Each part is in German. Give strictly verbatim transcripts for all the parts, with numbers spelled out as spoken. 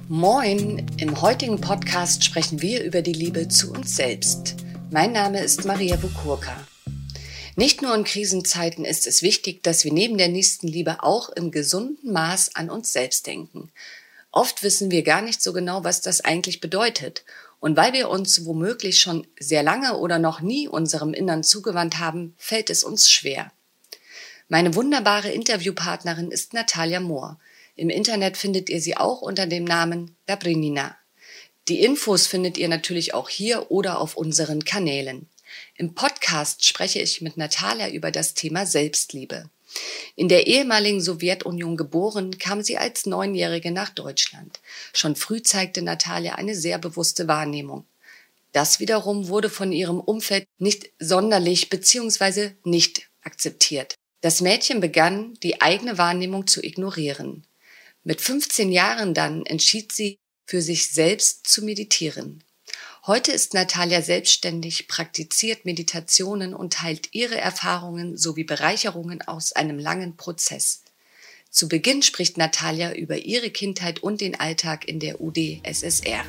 Moin! Im heutigen Podcast sprechen wir über die Liebe zu uns selbst. Mein Name ist Maria Bukurka. Nicht nur in Krisenzeiten ist es wichtig, dass wir neben der Nächstenliebe auch im gesunden Maß an uns selbst denken. Oft wissen wir gar nicht so genau, was das eigentlich bedeutet. Und weil wir uns womöglich schon sehr lange oder noch nie unserem Innern zugewandt haben, fällt es uns schwer. Meine wunderbare Interviewpartnerin ist Natalia Mohr. Im Internet findet ihr sie auch unter dem Namen Dobrynia. Die Infos findet ihr natürlich auch hier oder auf unseren Kanälen. Im Podcast spreche ich mit Natalia über das Thema Selbstliebe. In der ehemaligen Sowjetunion geboren, kam sie als Neunjährige nach Deutschland. Schon früh zeigte Natalia eine sehr bewusste Wahrnehmung. Das wiederum wurde von ihrem Umfeld nicht sonderlich bzw. nicht akzeptiert. Das Mädchen begann, die eigene Wahrnehmung zu ignorieren. Mit fünfzehn Jahren dann entschied sie, für sich selbst zu meditieren. Heute ist Natalia selbstständig, praktiziert Meditationen und teilt ihre Erfahrungen sowie Bereicherungen aus einem langen Prozess. Zu Beginn spricht Natalia über ihre Kindheit und den Alltag in der U d S S R.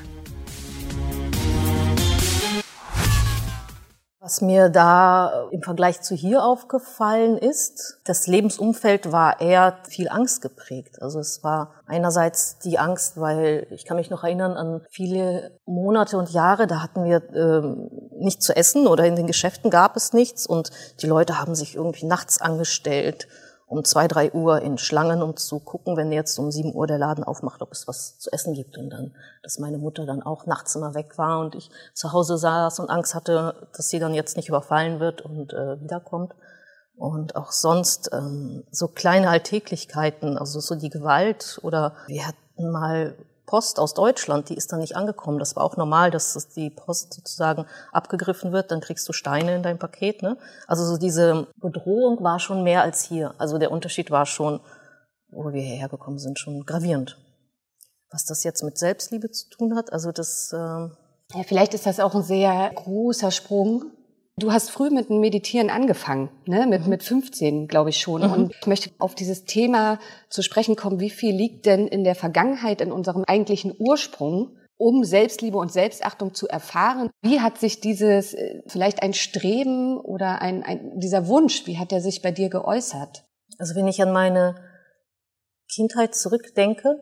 Was mir da im Vergleich zu hier aufgefallen ist, das Lebensumfeld war eher viel Angst geprägt. Also es war einerseits die Angst, weil ich kann mich noch erinnern an viele Monate und Jahre, da hatten wir ähm, nichts zu essen oder in den Geschäften gab es nichts und die Leute haben sich irgendwie nachts angestellt um zwei, drei Uhr in Schlangen, um zu gucken, wenn jetzt um sieben Uhr der Laden aufmacht, ob es was zu essen gibt. Und dann, dass meine Mutter dann auch nachts immer weg war und ich zu Hause saß und Angst hatte, dass sie dann jetzt nicht überfallen wird und äh, wiederkommt. Und auch sonst ähm, so kleine Alltäglichkeiten, also so die Gewalt oder wir hatten mal Post aus Deutschland, die ist dann nicht angekommen. Das war auch normal, dass die Post sozusagen abgegriffen wird, dann kriegst du Steine in dein Paket, ne? Also so diese Bedrohung war schon mehr als hier. Also der Unterschied war schon, wo wir hierher gekommen sind, schon gravierend. Was das jetzt mit Selbstliebe zu tun hat, also das... Äh ja, vielleicht ist das auch ein sehr großer Sprung. Du hast früh mit dem Meditieren angefangen, ne? mit, mit fünfzehn, glaube ich schon. Mhm. Und ich möchte auf dieses Thema zu sprechen kommen, wie viel liegt denn in der Vergangenheit, in unserem eigentlichen Ursprung, um Selbstliebe und Selbstachtung zu erfahren? Wie hat sich dieses, vielleicht ein Streben oder ein, ein dieser Wunsch, wie hat der sich bei dir geäußert? Also wenn ich an meine Kindheit zurückdenke,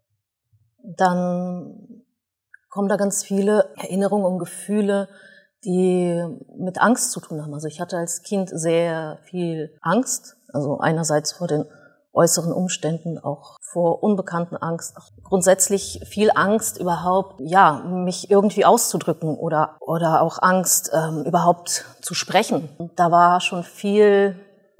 dann kommen da ganz viele Erinnerungen und Gefühle, die mit Angst zu tun haben. Also ich hatte als Kind sehr viel Angst, also einerseits vor den äußeren Umständen, auch vor unbekannten Angst, auch grundsätzlich viel Angst überhaupt, ja, mich irgendwie auszudrücken oder oder auch Angst ähm, überhaupt zu sprechen. Und da war schon viel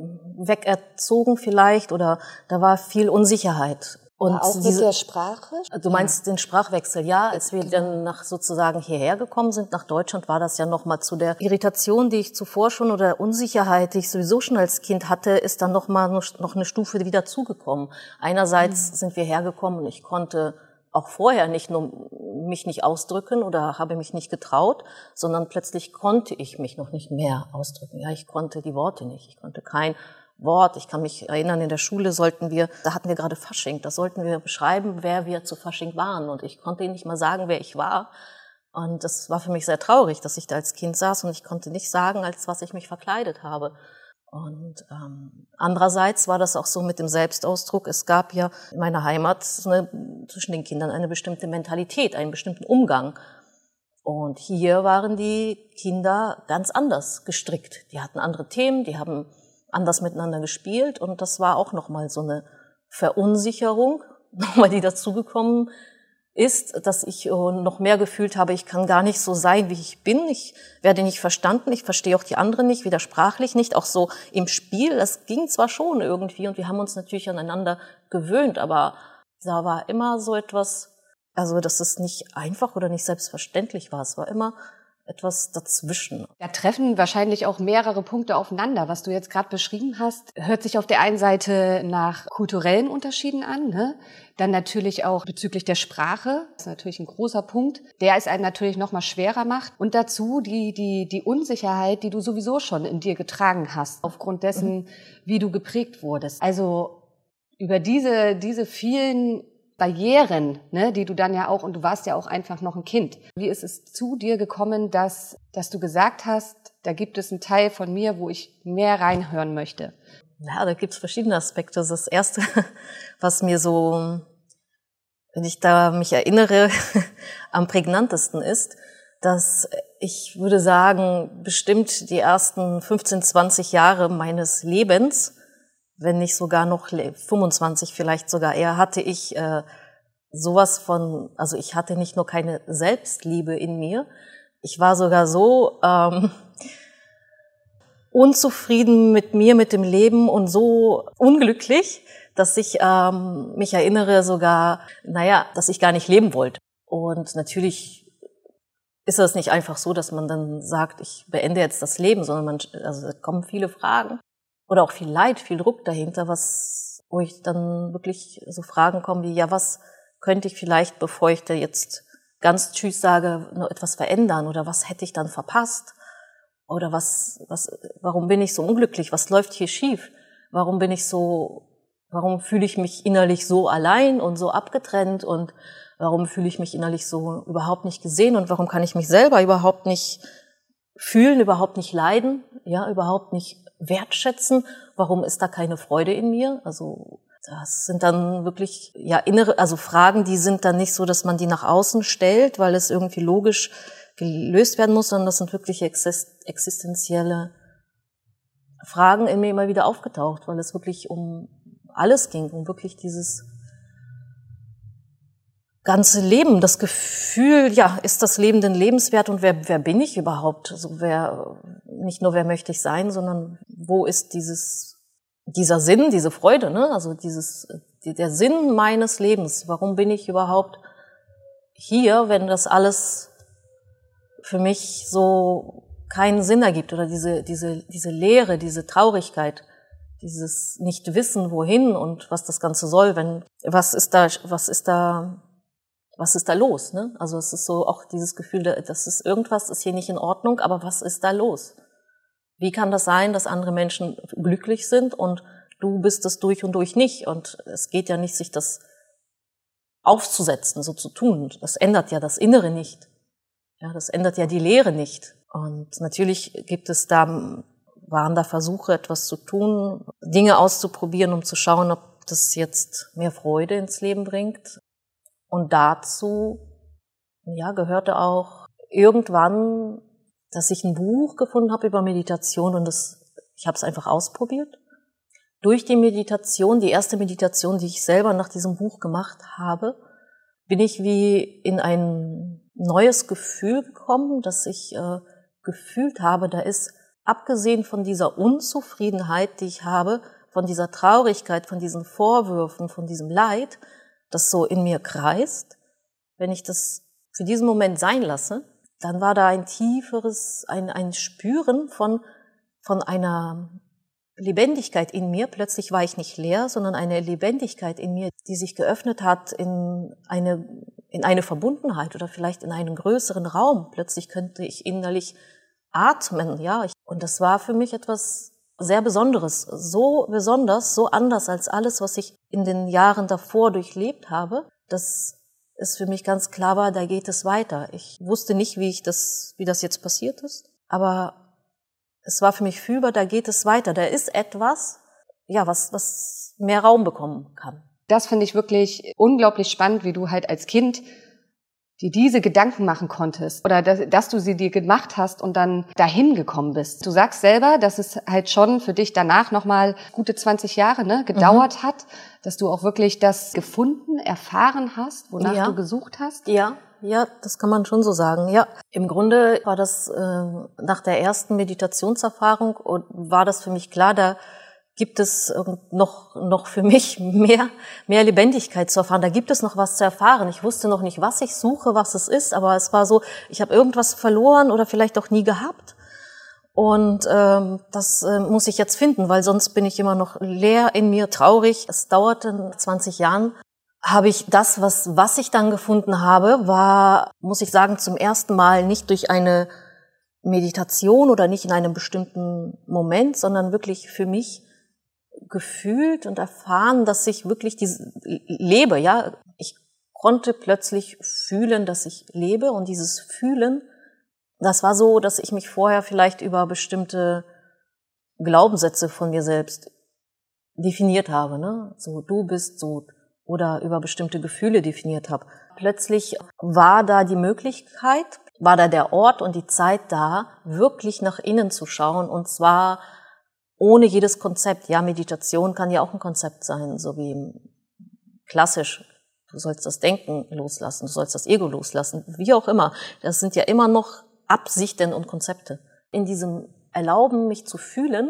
wegerzogen vielleicht oder da war viel Unsicherheit. Und auch diese, mit der Sprache? Du meinst ja. Den Sprachwechsel, ja. Als wir dann nach sozusagen hierher gekommen sind, nach Deutschland, war das ja nochmal zu der Irritation, die ich zuvor schon oder Unsicherheit, die ich sowieso schon als Kind hatte, ist dann nochmal noch eine Stufe wieder zugekommen. Einerseits mhm. sind wir hergekommen und ich konnte auch vorher nicht nur mich nicht ausdrücken oder habe mich nicht getraut, sondern plötzlich konnte ich mich noch nicht mehr ausdrücken. Ja, ich konnte die Worte nicht. Ich konnte kein Wort. Ich kann mich erinnern, in der Schule sollten wir, da hatten wir gerade Fasching, da sollten wir beschreiben, wer wir zu Fasching waren. Und ich konnte ihnen nicht mal sagen, wer ich war. Und das war für mich sehr traurig, dass ich da als Kind saß und ich konnte nicht sagen, als was ich mich verkleidet habe. Und ähm, andererseits war das auch so mit dem Selbstausdruck. Es gab ja in meiner Heimat eine, zwischen den Kindern eine bestimmte Mentalität, einen bestimmten Umgang. Und hier waren die Kinder ganz anders gestrickt. Die hatten andere Themen, die haben anders miteinander gespielt und das war auch nochmal so eine Verunsicherung, nochmal die dazugekommen ist, dass ich noch mehr gefühlt habe, ich kann gar nicht so sein, wie ich bin, ich werde nicht verstanden, ich verstehe auch die anderen nicht, weder sprachlich nicht, auch so im Spiel, das ging zwar schon irgendwie und wir haben uns natürlich aneinander gewöhnt, aber da war immer so etwas, also dass es nicht einfach oder nicht selbstverständlich war, es war immer etwas dazwischen. Da treffen wahrscheinlich auch mehrere Punkte aufeinander. Was du jetzt gerade beschrieben hast, hört sich auf der einen Seite nach kulturellen Unterschieden an, ne? Dann natürlich auch bezüglich der Sprache. Das ist natürlich ein großer Punkt, der es einem natürlich noch mal schwerer macht. Und dazu die die die Unsicherheit, die du sowieso schon in dir getragen hast, aufgrund dessen, mhm. wie du geprägt wurdest. Also über diese diese vielen Barrieren, ne, die du dann ja auch, und du warst ja auch einfach noch ein Kind. Wie ist es zu dir gekommen, dass, dass du gesagt hast, da gibt es einen Teil von mir, wo ich mehr reinhören möchte? Ja, da gibt es verschiedene Aspekte. Das Erste, was mir so, wenn ich da mich erinnere, am prägnantesten ist, dass ich würde sagen, bestimmt die ersten fünfzehn, zwanzig Jahre meines Lebens, wenn nicht sogar noch fünfundzwanzig vielleicht sogar eher, hatte ich äh, sowas von, also ich hatte nicht nur keine Selbstliebe in mir, ich war sogar so ähm, unzufrieden mit mir, mit dem Leben und so unglücklich, dass ich ähm, mich erinnere sogar, naja, dass ich gar nicht leben wollte. Und natürlich ist das nicht einfach so, dass man dann sagt, ich beende jetzt das Leben, sondern man, also da kommen viele Fragen oder auch viel Leid, viel Druck dahinter, was, wo ich dann wirklich so Fragen kommen wie, ja, was könnte ich vielleicht, bevor ich da jetzt ganz Tschüss sage, noch etwas verändern oder was hätte ich dann verpasst? Oder was, was, warum bin ich so unglücklich? Was läuft hier schief? Warum bin ich so, warum fühle ich mich innerlich so allein und so abgetrennt und warum fühle ich mich innerlich so überhaupt nicht gesehen und warum kann ich mich selber überhaupt nicht fühlen, überhaupt nicht leiden, ja, überhaupt nicht wertschätzen? Warum ist da keine Freude in mir? Also das sind dann wirklich ja innere, also Fragen, die sind dann nicht so, dass man die nach außen stellt, weil es irgendwie logisch gelöst werden muss, sondern das sind wirklich existenzielle Fragen in mir immer wieder aufgetaucht, weil es wirklich um alles ging, um wirklich dieses ganze Leben, das Gefühl, ja, ist das Leben denn lebenswert und wer, wer bin ich überhaupt? Also wer, nicht nur wer möchte ich sein, sondern wo ist dieses, dieser Sinn, diese Freude, ne? Also dieses, der Sinn meines Lebens. Warum bin ich überhaupt hier, wenn das alles für mich so keinen Sinn ergibt oder diese, diese, diese Leere, diese Traurigkeit, dieses Nicht-Wissen, wohin und was das Ganze soll, wenn, was ist da, was ist da, was ist da los, ne? Also es ist so auch dieses Gefühl, dass es irgendwas ist hier nicht in Ordnung, aber was ist da los? Wie kann das sein, dass andere Menschen glücklich sind und du bist es durch und durch nicht? Und es geht ja nicht, sich das aufzusetzen, so zu tun. Das ändert ja das Innere nicht. Ja, das ändert ja die Leere nicht. Und natürlich gibt es da, waren da Versuche, etwas zu tun, Dinge auszuprobieren, um zu schauen, ob das jetzt mehr Freude ins Leben bringt. Und dazu, ja, gehörte auch irgendwann, dass ich ein Buch gefunden habe über Meditation und das, ich habe es einfach ausprobiert. Durch die Meditation, die erste Meditation, die ich selber nach diesem Buch gemacht habe, bin ich wie in ein neues Gefühl gekommen, dass ich äh, gefühlt habe, da ist, abgesehen von dieser Unzufriedenheit, die ich habe, von dieser Traurigkeit, von diesen Vorwürfen, von diesem Leid, das so in mir kreist, wenn ich das für diesen Moment sein lasse, dann war da ein tieferes, ein, ein Spüren von, von einer Lebendigkeit in mir. Plötzlich war ich nicht leer, sondern eine Lebendigkeit in mir, die sich geöffnet hat in eine, in eine Verbundenheit oder vielleicht in einen größeren Raum. Plötzlich könnte ich innerlich atmen, ja. Und das war für mich etwas sehr Besonderes, so besonders, so anders als alles, was ich in den Jahren davor durchlebt habe, dass es für mich ganz klar war, da geht es weiter. Ich wusste nicht, wie ich das, wie das jetzt passiert ist, aber es war für mich fühlbar, da geht es weiter. Da ist etwas, ja, was, was mehr Raum bekommen kann. Das finde ich wirklich unglaublich spannend, wie du halt als Kind dir diese Gedanken machen konntest oder dass, dass du sie dir gemacht hast und dann dahin gekommen bist. Du sagst selber, dass es halt schon für dich danach nochmal gute zwanzig Jahre ne, gedauert mhm. hat, dass du auch wirklich das gefunden, erfahren hast, wonach ja. du gesucht hast. Ja, ja, das kann man schon so sagen. Ja, im Grunde war das äh, nach der ersten Meditationserfahrung und war das für mich klar, da gibt es noch noch für mich mehr mehr Lebendigkeit zu erfahren. Da gibt es noch was zu erfahren. Ich wusste noch nicht, was ich suche, was es ist, aber es war so, ich habe irgendwas verloren oder vielleicht auch nie gehabt. Und ähm, das äh, muss ich jetzt finden, weil sonst bin ich immer noch leer in mir, traurig. Es dauerte zwanzig Jahren. Habe ich das, was was ich dann gefunden habe, war, muss ich sagen, zum ersten Mal nicht durch eine Meditation oder nicht in einem bestimmten Moment, sondern wirklich für mich gefühlt und erfahren, dass ich wirklich diese lebe, ja. Ich konnte plötzlich fühlen, dass ich lebe, und dieses Fühlen, das war so, dass ich mich vorher vielleicht über bestimmte Glaubenssätze von mir selbst definiert habe, ne? So, du bist so, oder über bestimmte Gefühle definiert habe. Plötzlich war da die Möglichkeit, war da der Ort und die Zeit da, wirklich nach innen zu schauen, und zwar ohne jedes Konzept. Ja, Meditation kann ja auch ein Konzept sein, so wie klassisch. Du sollst das Denken loslassen, du sollst das Ego loslassen, wie auch immer. Das sind ja immer noch Absichten und Konzepte. In diesem Erlauben, mich zu fühlen,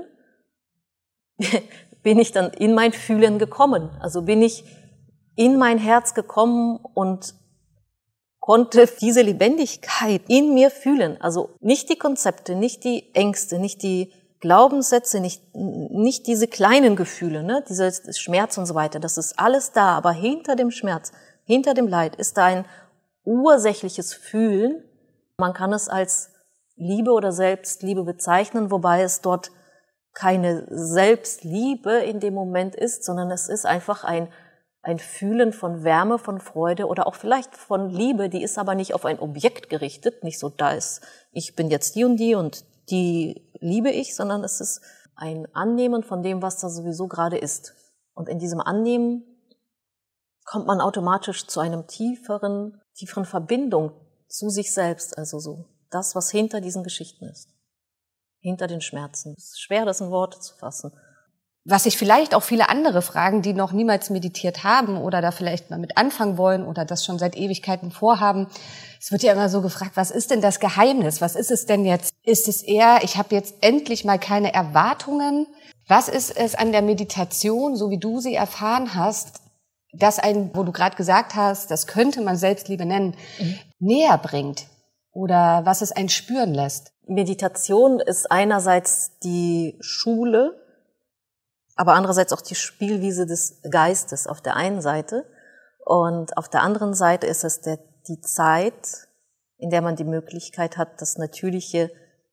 bin ich dann in mein Fühlen gekommen. Also bin ich in mein Herz gekommen und konnte diese Lebendigkeit in mir fühlen. Also nicht die Konzepte, nicht die Ängste, nicht die Glaubenssätze, nicht, nicht diese kleinen Gefühle, ne, dieser Schmerz und so weiter. Das ist alles da, aber hinter dem Schmerz, hinter dem Leid ist da ein ursächliches Fühlen. Man kann es als Liebe oder Selbstliebe bezeichnen, wobei es dort keine Selbstliebe in dem Moment ist, sondern es ist einfach ein ein Fühlen von Wärme, von Freude oder auch vielleicht von Liebe, die ist aber nicht auf ein Objekt gerichtet, nicht so, da ist, ich bin jetzt die und die und die liebe ich, sondern es ist ein Annehmen von dem, was da sowieso gerade ist. Und in diesem Annehmen kommt man automatisch zu einem tieferen, tieferen Verbindung zu sich selbst, also so das, was hinter diesen Geschichten ist, hinter den Schmerzen. Es ist schwer, das in Worte zu fassen. Was sich vielleicht auch viele andere fragen, die noch niemals meditiert haben oder da vielleicht mal mit anfangen wollen oder das schon seit Ewigkeiten vorhaben. Es wird ja immer so gefragt, was ist denn das Geheimnis? Was ist es denn jetzt? Ist es eher, ich habe jetzt endlich mal keine Erwartungen? Was ist es an der Meditation, so wie du sie erfahren hast, das ein, wo du gerade gesagt hast, das könnte man Selbstliebe nennen, mhm. näher bringt? Oder was es einen spüren lässt? Meditation ist einerseits die Schule, aber andererseits auch die Spielwiese des Geistes auf der einen Seite. Und auf der anderen Seite ist es der, die Zeit, in der man die Möglichkeit hat, das natürliche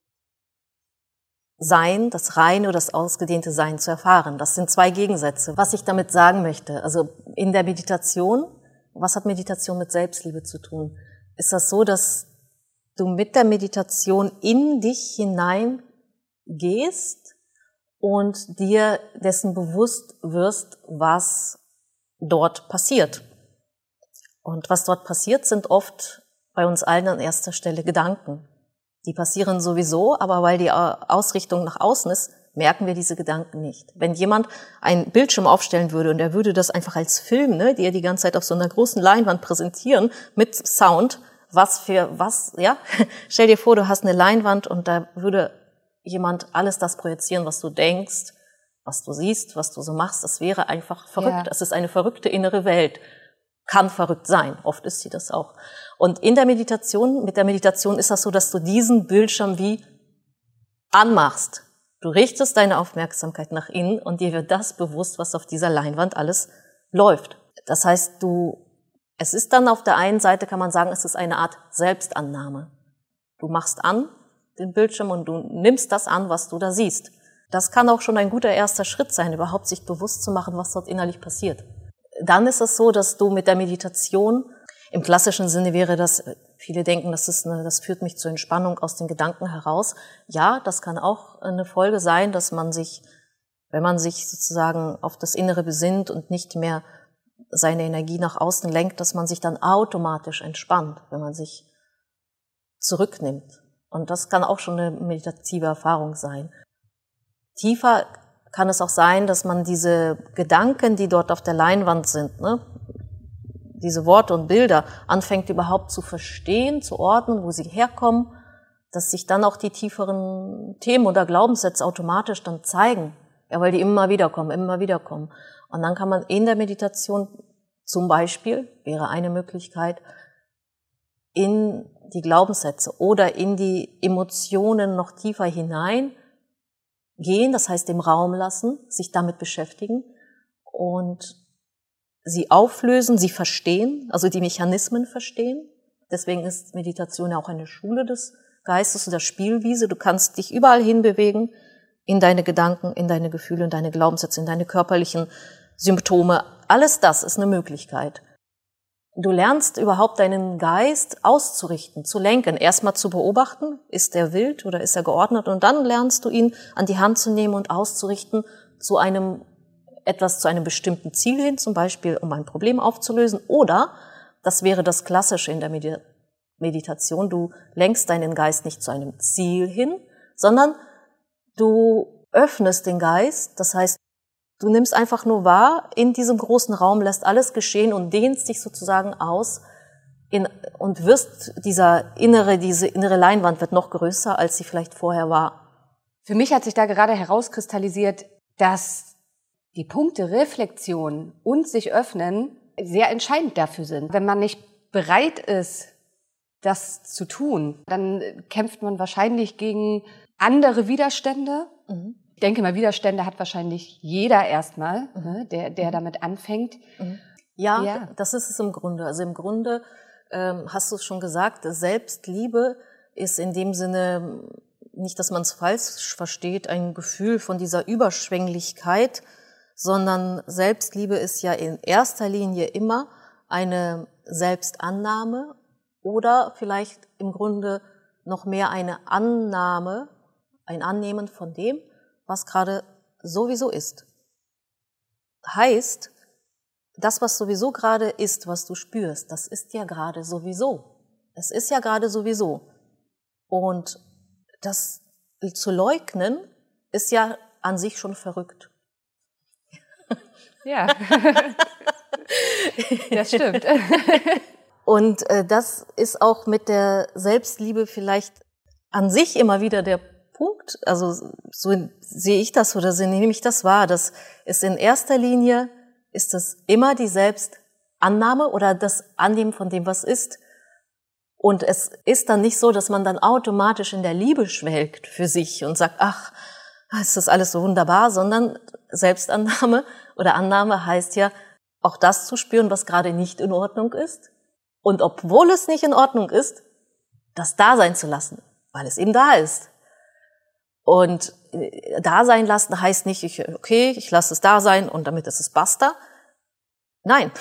Sein, das reine oder das ausgedehnte Sein zu erfahren. Das sind zwei Gegensätze. Was ich damit sagen möchte, also in der Meditation, was hat Meditation mit Selbstliebe zu tun? Ist das so, dass du mit der Meditation in dich hinein gehst und dir dessen bewusst wirst, was dort passiert. Und was dort passiert, sind oft bei uns allen an erster Stelle Gedanken. Die passieren sowieso, aber weil die Ausrichtung nach außen ist, merken wir diese Gedanken nicht. Wenn jemand einen Bildschirm aufstellen würde und er würde das einfach als Film, ne, die er die ganze Zeit auf so einer großen Leinwand präsentieren, mit Sound, was für was, ja, stell dir vor, du hast eine Leinwand und da würde jemand alles das projizieren, was du denkst, was du siehst, was du so machst, das wäre einfach verrückt. Es ist eine verrückte innere Welt. Kann verrückt sein. Oft ist sie das auch. Und in der Meditation, mit der Meditation ist das so, dass du diesen Bildschirm wie anmachst. Du richtest deine Aufmerksamkeit nach innen und dir wird das bewusst, was auf dieser Leinwand alles läuft. Das heißt, du, es ist dann auf der einen Seite, kann man sagen, es ist eine Art Selbstannahme. Du machst an den Bildschirm und du nimmst das an, was du da siehst. Das kann auch schon ein guter erster Schritt sein, überhaupt sich bewusst zu machen, was dort innerlich passiert. Dann ist es so, dass du mit der Meditation, im klassischen Sinne wäre das, viele denken, das ist eine, das führt mich zur Entspannung aus den Gedanken heraus. Ja, das kann auch eine Folge sein, dass man sich, wenn man sich sozusagen auf das Innere besinnt und nicht mehr seine Energie nach außen lenkt, dass man sich dann automatisch entspannt, wenn man sich zurücknimmt. Und das kann auch schon eine meditative Erfahrung sein. Tiefer kann es auch sein, dass man diese Gedanken, die dort auf der Leinwand sind, ne, diese Worte und Bilder, anfängt überhaupt zu verstehen, zu ordnen, wo sie herkommen, dass sich dann auch die tieferen Themen oder Glaubenssätze automatisch dann zeigen, ja, weil die immer wieder kommen, immer wieder kommen. Und dann kann man in der Meditation zum Beispiel, wäre eine Möglichkeit, in die Glaubenssätze oder in die Emotionen noch tiefer hinein gehen, das heißt im Raum lassen, sich damit beschäftigen und sie auflösen, sie verstehen, also die Mechanismen verstehen. Deswegen ist Meditation ja auch eine Schule des Geistes oder Spielwiese. Du kannst dich überall hinbewegen, in deine Gedanken, in deine Gefühle, in deine Glaubenssätze, in deine körperlichen Symptome. Alles das ist eine Möglichkeit. Du lernst überhaupt deinen Geist auszurichten, zu lenken, erstmal zu beobachten, ist er wild oder ist er geordnet, und dann lernst du ihn an die Hand zu nehmen und auszurichten zu einem etwas zu einem bestimmten Ziel hin, zum Beispiel um ein Problem aufzulösen, oder, das wäre das Klassische in der Medi- Meditation, du lenkst deinen Geist nicht zu einem Ziel hin, sondern du öffnest den Geist, das heißt, du nimmst einfach nur wahr, in diesem großen Raum, lässt alles geschehen und dehnst dich sozusagen aus in, und wirst dieser innere, diese innere Leinwand wird noch größer, als sie vielleicht vorher war. Für mich hat sich da gerade herauskristallisiert, dass die Punkte Reflexion und sich öffnen sehr entscheidend dafür sind. Wenn man nicht bereit ist, das zu tun, dann kämpft man wahrscheinlich gegen andere Widerstände. Mhm. Ich denke mal, Widerstände hat wahrscheinlich jeder erstmal, mhm. ne, der, der damit anfängt. Mhm. Ja, ja, das ist es im Grunde. Also im Grunde ähm, hast du es schon gesagt, Selbstliebe ist in dem Sinne, nicht, dass man es falsch versteht, ein Gefühl von dieser Überschwänglichkeit, sondern Selbstliebe ist ja in erster Linie immer eine Selbstannahme oder vielleicht im Grunde noch mehr eine Annahme, ein Annehmen von dem, was gerade sowieso ist. Heißt, das, was sowieso gerade ist, was du spürst, das ist ja gerade sowieso. Es ist ja gerade sowieso. Und das zu leugnen, ist ja an sich schon verrückt. Ja, das stimmt. Und äh, das ist auch mit der Selbstliebe vielleicht an sich immer wieder der Punkt, also so sehe ich das oder so nehme ich das wahr, dass es in erster Linie ist es immer die Selbstannahme oder das Annehmen von dem, was ist. Und es ist dann nicht so, dass man dann automatisch in der Liebe schwelgt für sich und sagt, ach, ist das alles so wunderbar, sondern Selbstannahme oder Annahme heißt ja, auch das zu spüren, was gerade nicht in Ordnung ist. Und obwohl es nicht in Ordnung ist, das da sein zu lassen, weil es eben da ist. Und da sein lassen heißt nicht, ich, okay, ich lasse es da sein und damit ist es basta. Nein,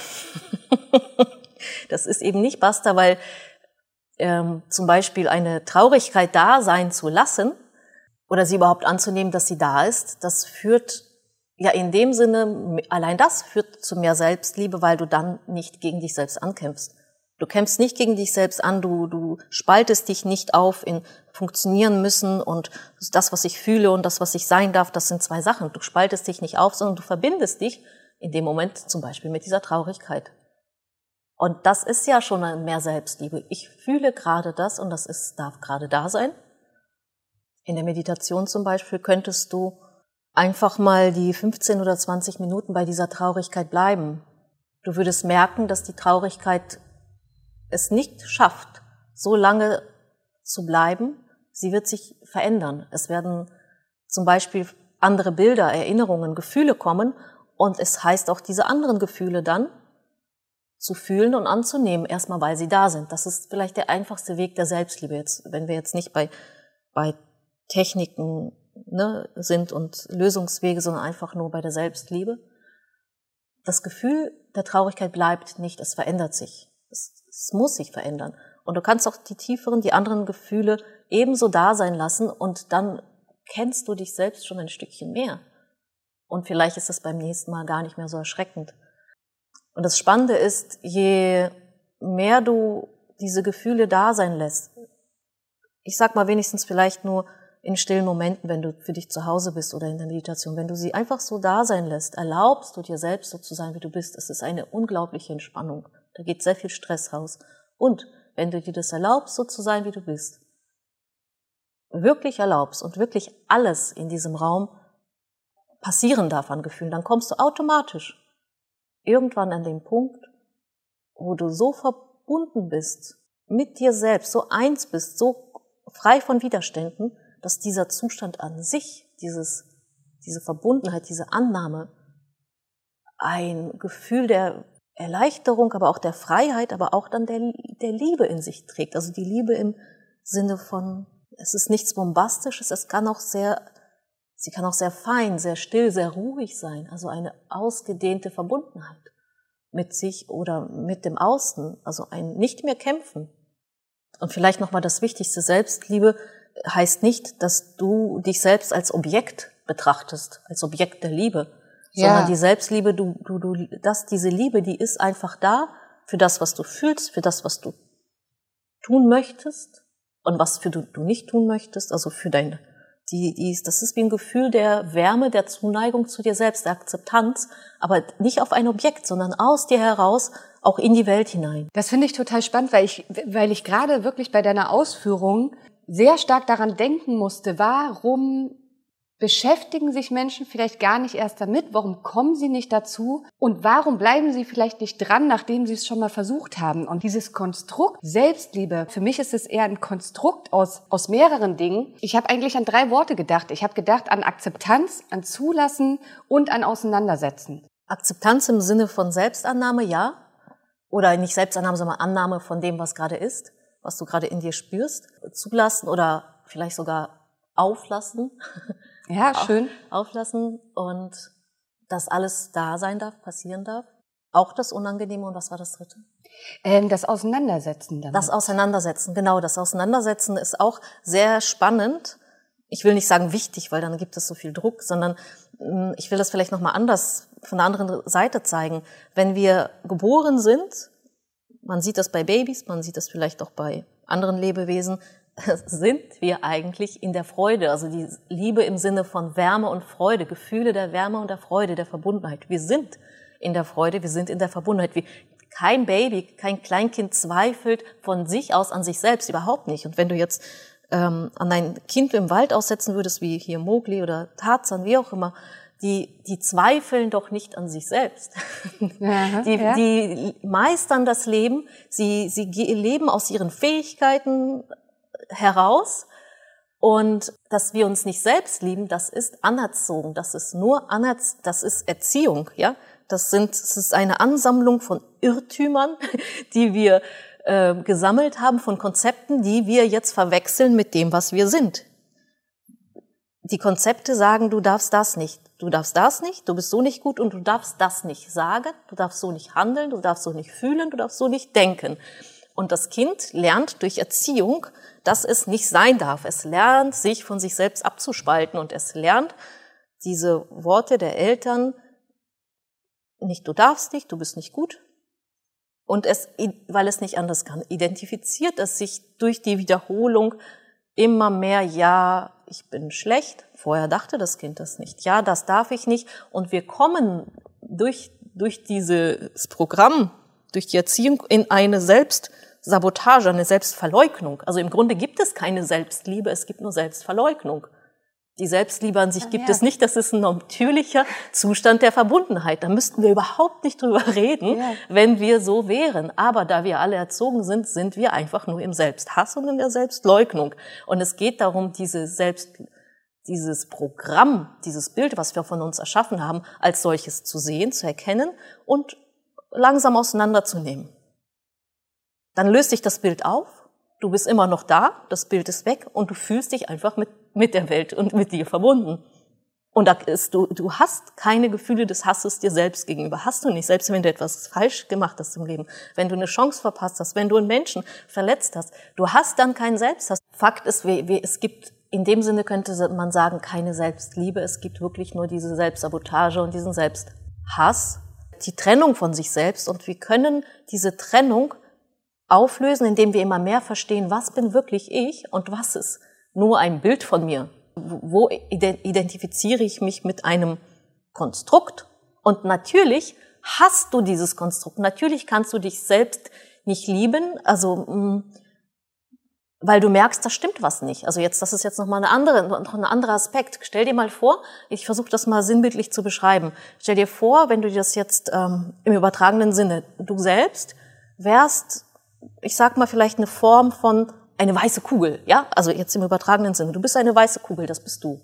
das ist eben nicht basta, weil ähm, zum Beispiel eine Traurigkeit da sein zu lassen oder sie überhaupt anzunehmen, dass sie da ist, das führt ja in dem Sinne, allein das führt zu mehr Selbstliebe, weil du dann nicht gegen dich selbst ankämpfst. Du kämpfst nicht gegen dich selbst an, du, du spaltest dich nicht auf in funktionieren müssen und das, was ich fühle und das, was ich sein darf, das sind zwei Sachen. Du spaltest dich nicht auf, sondern du verbindest dich in dem Moment zum Beispiel mit dieser Traurigkeit. Und das ist ja schon mehr Selbstliebe. Ich fühle gerade das und das ist, darf gerade da sein. In der Meditation zum Beispiel könntest du einfach mal die fünfzehn oder zwanzig Minuten bei dieser Traurigkeit bleiben. Du würdest merken, dass die Traurigkeit es nicht schafft, so lange zu bleiben. Sie wird sich verändern. Es werden zum Beispiel andere Bilder, Erinnerungen, Gefühle kommen und es heißt auch, diese anderen Gefühle dann zu fühlen und anzunehmen, erstmal weil sie da sind. Das ist vielleicht der einfachste Weg der Selbstliebe, jetzt, wenn wir jetzt nicht bei, bei Techniken ne, sind und Lösungswege, sondern einfach nur bei der Selbstliebe. Das Gefühl der Traurigkeit bleibt nicht, es verändert sich. Es, es muss sich verändern. Und du kannst auch die tieferen, die anderen Gefühle ebenso da sein lassen und dann kennst du dich selbst schon ein Stückchen mehr. Und vielleicht ist es beim nächsten Mal gar nicht mehr so erschreckend. Und das Spannende ist, je mehr du diese Gefühle da sein lässt, ich sag mal wenigstens vielleicht nur in stillen Momenten, wenn du für dich zu Hause bist oder in der Meditation, wenn du sie einfach so da sein lässt, erlaubst du dir selbst so zu sein, wie du bist. Es ist eine unglaubliche Entspannung. Da geht sehr viel Stress raus. Und wenn du dir das erlaubst, so zu sein, wie du bist, wirklich erlaubst und wirklich alles in diesem Raum passieren darf an Gefühlen, dann kommst du automatisch irgendwann an den Punkt, wo du so verbunden bist mit dir selbst, so eins bist, so frei von Widerständen, dass dieser Zustand an sich, dieses, diese Verbundenheit, diese Annahme, ein Gefühl der Erleichterung, aber auch der Freiheit, aber auch dann der, der Liebe in sich trägt. Also die Liebe im Sinne von, es ist nichts Bombastisches, es kann auch sehr Sie kann auch sehr fein, sehr still, sehr ruhig sein. Also eine ausgedehnte Verbundenheit mit sich oder mit dem Außen. Also ein nicht mehr kämpfen. Und vielleicht nochmal das Wichtigste, Selbstliebe heißt nicht, dass du dich selbst als Objekt betrachtest, als Objekt der Liebe. Ja. Sondern die Selbstliebe, du, du, du, das, diese Liebe, die ist einfach da für das, was du fühlst, für das, was du tun möchtest und was für du, du nicht tun möchtest, also für dein Die, die ist, das ist wie ein Gefühl der Wärme, der Zuneigung zu dir selbst, der Akzeptanz, aber nicht auf ein Objekt, sondern aus dir heraus, auch in die Welt hinein. Das finde ich total spannend, weil ich, weil ich gerade wirklich bei deiner Ausführung sehr stark daran denken musste, warum beschäftigen sich Menschen vielleicht gar nicht erst damit, warum kommen sie nicht dazu und warum bleiben sie vielleicht nicht dran, nachdem sie es schon mal versucht haben. Und dieses Konstrukt Selbstliebe, für mich ist es eher ein Konstrukt aus, aus mehreren Dingen. Ich habe eigentlich an drei Worte gedacht. Ich habe gedacht an Akzeptanz, an Zulassen und an Auseinandersetzen. Akzeptanz im Sinne von Selbstannahme, ja. Oder nicht Selbstannahme, sondern Annahme von dem, was gerade ist, was du gerade in dir spürst. Zulassen oder vielleicht sogar auflassen. Ja, schön. Auflassen und dass alles da sein darf, passieren darf. Auch das Unangenehme. Und was war das dritte? Ähm, das Auseinandersetzen damit. Das Auseinandersetzen, genau. Das Auseinandersetzen ist auch sehr spannend. Ich will nicht sagen wichtig, weil dann gibt es so viel Druck, sondern ich will das vielleicht nochmal anders, von der anderen Seite zeigen. Wenn wir geboren sind, man sieht das bei Babys, man sieht das vielleicht auch bei anderen Lebewesen, sind wir eigentlich in der Freude, also die Liebe im Sinne von Wärme und Freude, Gefühle der Wärme und der Freude, der Verbundenheit. Wir sind in der Freude, wir sind in der Verbundenheit. Wie kein Baby, kein Kleinkind zweifelt von sich aus an sich selbst, überhaupt nicht. Und wenn du jetzt ähm, an ein Kind im Wald aussetzen würdest, wie hier Mowgli oder Tarzan, wie auch immer, die, die zweifeln doch nicht an sich selbst. Aha, die, ja. die meistern das Leben, sie, sie leben aus ihren Fähigkeiten heraus, und dass wir uns nicht selbst lieben, das ist anerzogen, das ist nur anerz, das ist Erziehung, ja, das sind, das ist eine Ansammlung von Irrtümern, die wir äh, gesammelt haben, von Konzepten, die wir jetzt verwechseln mit dem, was wir sind. Die Konzepte sagen, du darfst das nicht, du darfst das nicht, du bist so nicht gut und du darfst das nicht sagen, du darfst so nicht handeln, du darfst so nicht fühlen, du darfst so nicht denken. Und das Kind lernt durch Erziehung, dass es nicht sein darf. Es lernt, sich von sich selbst abzuspalten, und es lernt diese Worte der Eltern, nicht du darfst nicht, du bist nicht gut. Und es, weil es nicht anders kann, identifiziert es sich durch die Wiederholung immer mehr, ja, ich bin schlecht. Vorher dachte das Kind das nicht. Ja, das darf ich nicht. Und wir kommen durch, durch dieses Programm, durch die Erziehung in eine Selbstsabotage, eine Selbstverleugnung. Also im Grunde gibt es keine Selbstliebe, es gibt nur Selbstverleugnung. Die Selbstliebe an sich ja, gibt ja. es nicht, das ist ein natürlicher Zustand der Verbundenheit. Da müssten wir überhaupt nicht drüber reden, ja. wenn wir so wären. Aber da wir alle erzogen sind, sind wir einfach nur im Selbsthass und in der Selbstleugnung. Und es geht darum, diese Selbst, dieses Programm, dieses Bild, was wir von uns erschaffen haben, als solches zu sehen, zu erkennen und langsam auseinanderzunehmen. Dann löst sich das Bild auf, du bist immer noch da, das Bild ist weg und du fühlst dich einfach mit, mit der Welt und mit dir verbunden. Und da ist, du, du hast keine Gefühle des Hasses dir selbst gegenüber. Hast du nicht, selbst wenn du etwas falsch gemacht hast im Leben, wenn du eine Chance verpasst hast, wenn du einen Menschen verletzt hast, du hast dann keinen Selbsthass. Fakt ist, es gibt, in dem Sinne könnte man sagen, keine Selbstliebe, es gibt wirklich nur diese Selbstsabotage und diesen Selbsthass, die Trennung von sich selbst, und wir können diese Trennung auflösen, indem wir immer mehr verstehen, was bin wirklich ich und was ist nur ein Bild von mir. Wo identifiziere ich mich mit einem Konstrukt? Und natürlich hast du dieses Konstrukt. Natürlich kannst du dich selbst nicht lieben, also weil du merkst, da stimmt was nicht. Also jetzt, das ist jetzt nochmal eine andere, noch ein anderer Aspekt. Stell dir mal vor, ich versuche das mal sinnbildlich zu beschreiben. Stell dir vor, wenn du das jetzt ähm, im übertragenen Sinne, du selbst wärst, ich sag mal vielleicht eine Form von eine weiße Kugel, ja? Also jetzt im übertragenen Sinne. Du bist eine weiße Kugel, das bist du.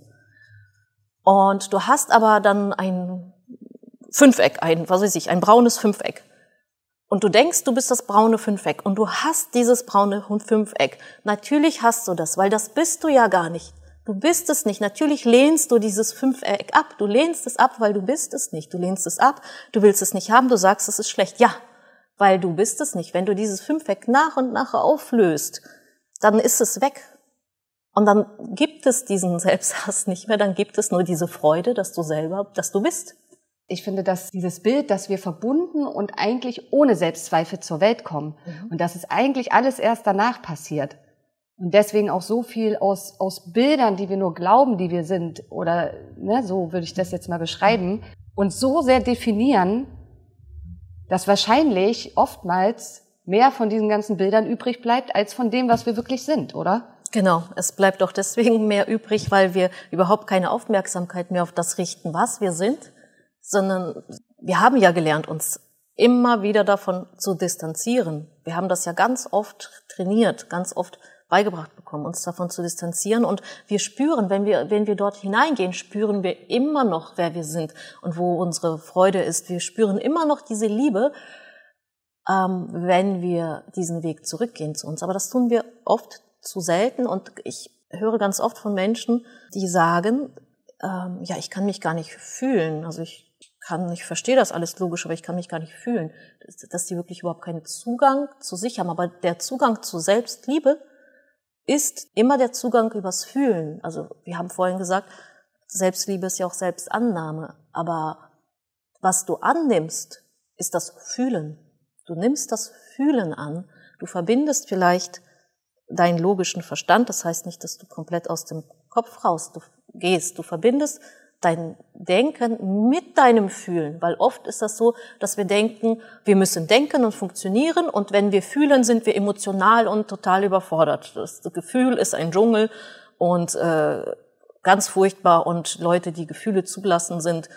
Und du hast aber dann ein Fünfeck, ein, was weiß ich, ein braunes Fünfeck. Und du denkst, du bist das braune Fünfeck und du hast dieses braune Fünfeck. Natürlich hast du das, weil das bist du ja gar nicht. Du bist es nicht. Natürlich lehnst du dieses Fünfeck ab. Du lehnst es ab, weil du bist es nicht. Du lehnst es ab, du willst es nicht haben, du sagst, es ist schlecht. Ja, weil du bist es nicht. Wenn du dieses Fünfeck nach und nach auflöst, dann ist es weg. Und dann gibt es diesen Selbsthass nicht mehr, dann gibt es nur diese Freude, dass du selber, dass du bist. Ich finde, dass dieses Bild, dass wir verbunden und eigentlich ohne Selbstzweifel zur Welt kommen mhm. und dass es eigentlich alles erst danach passiert. Und deswegen auch so viel aus, aus Bildern, die wir nur glauben, die wir sind, oder ne, so würde ich das jetzt mal beschreiben, uns so sehr definieren, dass wahrscheinlich oftmals mehr von diesen ganzen Bildern übrig bleibt, als von dem, was wir wirklich sind, oder? Genau, es bleibt auch deswegen mehr übrig, weil wir überhaupt keine Aufmerksamkeit mehr auf das richten, was wir sind, sondern wir haben ja gelernt, uns immer wieder davon zu distanzieren. Wir haben das ja ganz oft trainiert, ganz oft beigebracht bekommen, uns davon zu distanzieren. Und wir spüren, wenn wir, wenn wir dort hineingehen, spüren wir immer noch, wer wir sind und wo unsere Freude ist. Wir spüren immer noch diese Liebe, ähm, wenn wir diesen Weg zurückgehen zu uns. Aber das tun wir oft zu selten. Und ich höre ganz oft von Menschen, die sagen, ähm, ja, ich kann mich gar nicht fühlen. Also ich kann, ich verstehe das alles logisch, aber ich kann mich gar nicht fühlen. Dass die wirklich überhaupt keinen Zugang zu sich haben. Aber der Zugang zu Selbstliebe ist immer der Zugang übers Fühlen. Also wir haben vorhin gesagt, Selbstliebe ist ja auch Selbstannahme. Aber was du annimmst, ist das Fühlen. Du nimmst das Fühlen an. Du verbindest vielleicht deinen logischen Verstand. Das heißt nicht, dass du komplett aus dem Kopf raus gehst. Du verbindest dein Denken mit deinem Fühlen, weil oft ist das so, dass wir denken, wir müssen denken und funktionieren und wenn wir fühlen, sind wir emotional und total überfordert. Das Gefühl ist ein Dschungel und äh, ganz furchtbar und Leute, die Gefühle zulassen, sind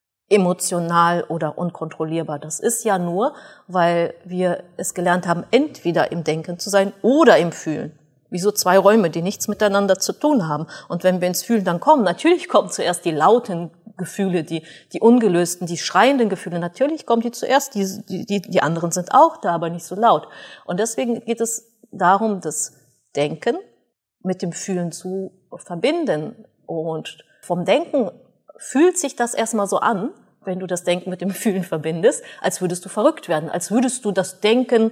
emotional oder unkontrollierbar. Das ist ja nur, weil wir es gelernt haben, entweder im Denken zu sein oder im Fühlen. Wie so zwei Räume, die nichts miteinander zu tun haben. Und wenn wir ins Fühlen dann kommen, natürlich kommen zuerst die lauten Gefühle, die, die ungelösten, die schreienden Gefühle. Natürlich kommen die zuerst, die, die, die anderen sind auch da, aber nicht so laut. Und deswegen geht es darum, das Denken mit dem Fühlen zu verbinden. Und vom Denken fühlt sich das erstmal so an, wenn du das Denken mit dem Fühlen verbindest, als würdest du verrückt werden, als würdest du das Denken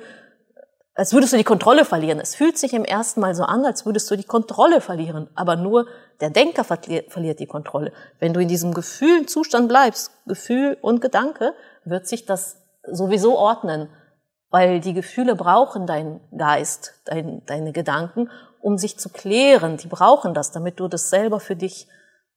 als würdest du die Kontrolle verlieren. Es fühlt sich im ersten Mal so an, als würdest du die Kontrolle verlieren. Aber nur der Denker verliert die Kontrolle. Wenn du in diesem Gefühlzustand bleibst, Gefühl und Gedanke, wird sich das sowieso ordnen. Weil die Gefühle brauchen deinen Geist, dein, deine Gedanken, um sich zu klären. Die brauchen das, damit du das selber für dich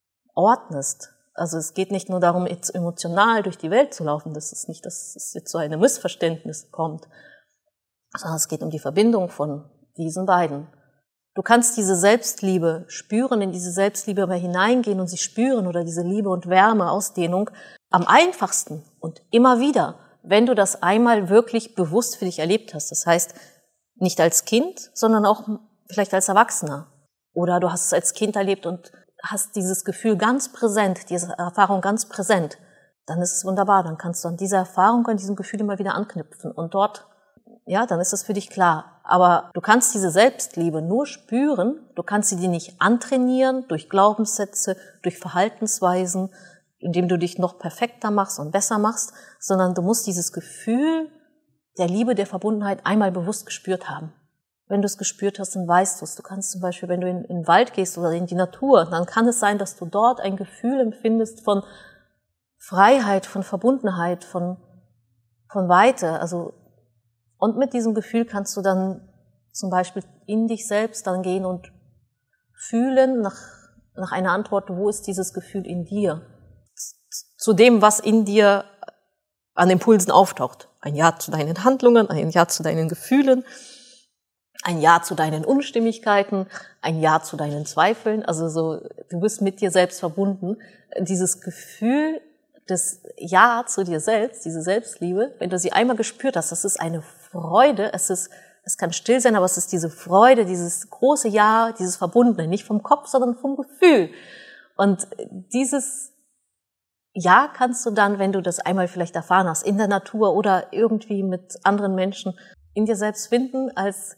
ordnest. Also es geht nicht nur darum, jetzt emotional durch die Welt zu laufen. Das ist nicht, dass es jetzt so ein Missverständnis kommt. Sondern es geht um die Verbindung von diesen beiden. Du kannst diese Selbstliebe spüren, in diese Selbstliebe mal hineingehen und sie spüren oder diese Liebe und Wärme, Ausdehnung am einfachsten und immer wieder, wenn du das einmal wirklich bewusst für dich erlebt hast. Das heißt, nicht als Kind, sondern auch vielleicht als Erwachsener. Oder du hast es als Kind erlebt und hast dieses Gefühl ganz präsent, diese Erfahrung ganz präsent. Dann ist es wunderbar, dann kannst du an dieser Erfahrung, an diesem Gefühl immer wieder anknüpfen und dort ja, dann ist es für dich klar. Aber du kannst diese Selbstliebe nur spüren, du kannst sie dir nicht antrainieren durch Glaubenssätze, durch Verhaltensweisen, indem du dich noch perfekter machst und besser machst, sondern du musst dieses Gefühl der Liebe, der Verbundenheit einmal bewusst gespürt haben. Wenn du es gespürt hast, dann weißt du es. Du kannst zum Beispiel, wenn du in, in den Wald gehst oder in die Natur, dann kann es sein, dass du dort ein Gefühl empfindest von Freiheit, von Verbundenheit, von, von Weite, also und mit diesem Gefühl kannst du dann zum Beispiel in dich selbst dann gehen und fühlen nach, nach einer Antwort, wo ist dieses Gefühl in dir? Zu dem, was in dir an Impulsen auftaucht. Ein Ja zu deinen Handlungen, ein Ja zu deinen Gefühlen, ein Ja zu deinen Unstimmigkeiten, ein Ja zu deinen Zweifeln. Also so, du bist mit dir selbst verbunden. Dieses Gefühl das Ja zu dir selbst, diese Selbstliebe, wenn du sie einmal gespürt hast, das ist eine Freude, es ist, es kann still sein, aber es ist diese Freude, dieses große Ja, dieses Verbundene, nicht vom Kopf, sondern vom Gefühl. Und dieses Ja kannst du dann, wenn du das einmal vielleicht erfahren hast, in der Natur oder irgendwie mit anderen Menschen, in dir selbst finden als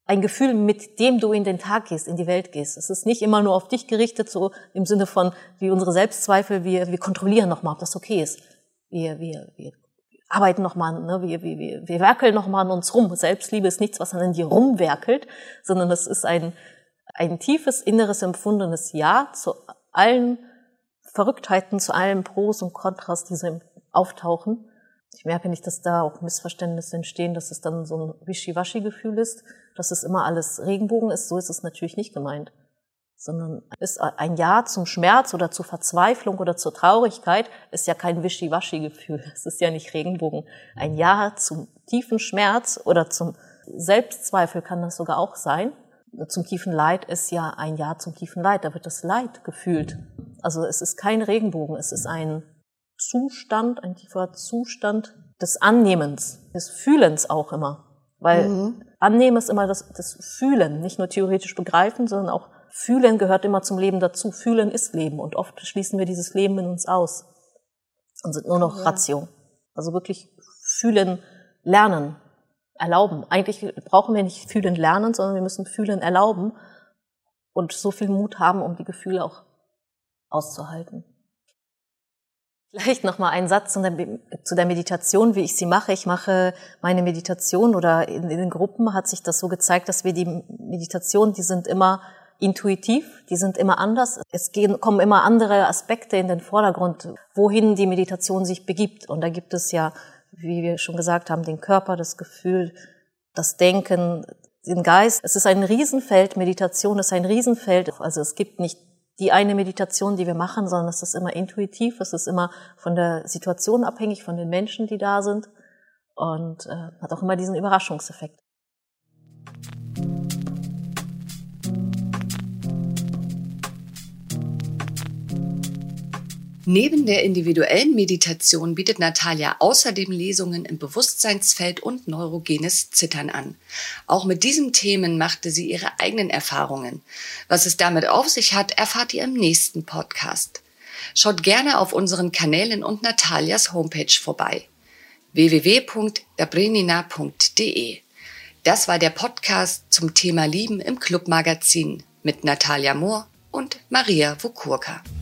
ein Gefühl, mit dem du in den Tag gehst, in die Welt gehst. Es ist nicht immer nur auf dich gerichtet, so im Sinne von, wie unsere Selbstzweifel, wir, wir kontrollieren nochmal, ob das okay ist. Wir, wir, wir arbeiten nochmal, ne? wir, wir, wir, wir werkeln nochmal an uns rum. Selbstliebe ist nichts, was an dir rumwerkelt, sondern es ist ein, ein tiefes, inneres, empfundenes Ja zu allen Verrücktheiten, zu allen Pros und Kontras, die so auftauchen. Ich merke nicht, dass da auch Missverständnisse entstehen, dass es dann so ein Wischiwaschi-Gefühl ist, dass es immer alles Regenbogen ist. So ist es natürlich nicht gemeint. Sondern ist ein Ja zum Schmerz oder zur Verzweiflung oder zur Traurigkeit ist ja kein Wischiwaschi-Gefühl. Es ist ja nicht Regenbogen. Ein Ja zum tiefen Schmerz oder zum Selbstzweifel kann das sogar auch sein. Zum tiefen Leid ist ja ein Ja zum tiefen Leid. Da wird das Leid gefühlt. Also es ist kein Regenbogen. Es ist ein Zustand, ein tiefer Zustand des Annehmens, des Fühlens auch immer. Weil mhm. Annehmen ist immer das, das Fühlen, nicht nur theoretisch begreifen, sondern auch Fühlen gehört immer zum Leben dazu. Fühlen ist Leben und oft schließen wir dieses Leben in uns aus und sind nur noch ja. Ratio. Also wirklich fühlen, lernen, erlauben. Eigentlich brauchen wir nicht fühlen, lernen, sondern wir müssen fühlen, erlauben und so viel Mut haben, um die Gefühle auch auszuhalten. Vielleicht noch mal ein Satz zu der Meditation, wie ich sie mache. Ich mache meine Meditation oder in, in den Gruppen hat sich das so gezeigt, dass wir die Meditation, die sind immer intuitiv, die sind immer anders. Es gehen, kommen immer andere Aspekte in den Vordergrund, wohin die Meditation sich begibt. Und da gibt es ja, wie wir schon gesagt haben, den Körper, das Gefühl, das Denken, den Geist. Es ist ein Riesenfeld, Meditation ist ein Riesenfeld. Also es gibt nicht die eine Meditation, die wir machen, sondern es ist immer intuitiv, es ist immer von der Situation abhängig, von den Menschen, die da sind und äh, hat auch immer diesen Überraschungseffekt. Neben der individuellen Meditation bietet Natalia außerdem Lesungen im Bewusstseinsfeld und neurogenes Zittern an. Auch mit diesen Themen machte sie ihre eigenen Erfahrungen. Was es damit auf sich hat, erfahrt ihr im nächsten Podcast. Schaut gerne auf unseren Kanälen und Natalias Homepage vorbei. w w w punkt dobrynia punkt d e. Das war der Podcast zum Thema Lieben im Clubmagazin mit Natalia Mohr und Maria Wukurka.